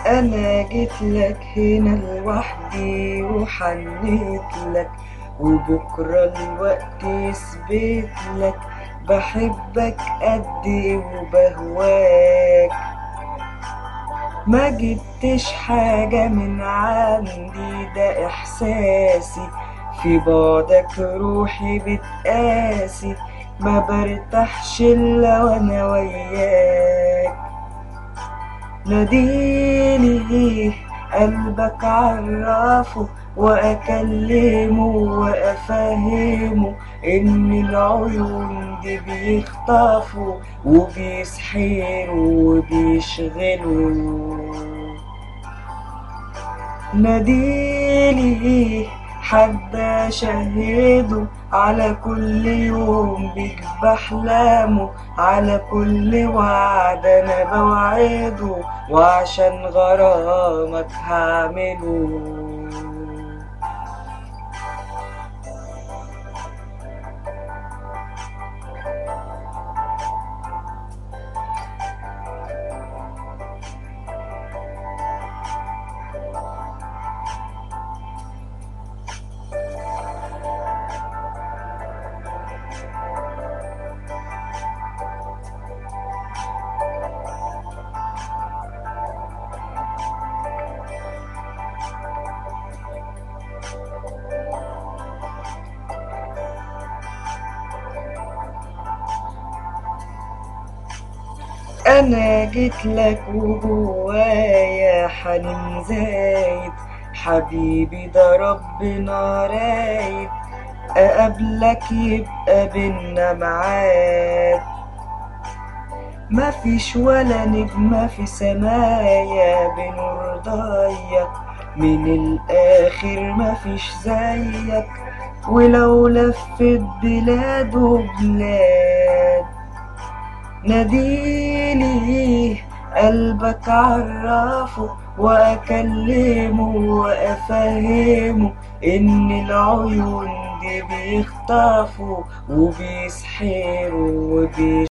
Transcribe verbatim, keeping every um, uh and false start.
انا جيت لك هنا لوحدي وحنيت لك، وبكرة الوقت يثبت لك بحبك قد ايه وبهواك. ما جبتش حاجة من عندي، ده احساسي في بعدك روحي بتقاسي، ما برتاحش الا وانا وياك. ناديني قلبك عرفه واكلمه وافهمه ان العيون دي بيخطفوا وبيسحروا وبيشغلوا. ناديني حد اشهده على كل يوم بيك بحلمه، على كل وعد انا بوعده، وعشان غرامك هعمله. انا جيت لك وجوايا حنين زايد، حبيبي ده ربنا رايد اقابلك يبقى بينا ميعاد. مفيش ولا نجمة في سمايا بنور ضيق، من الاخر مفيش زيك، ولو لفت بلاد وبلاد. ناديني قلبك عرفه واكلمه وافهمه ان العيون دي بيخطفوا وبيسحروا وبيشغلوا.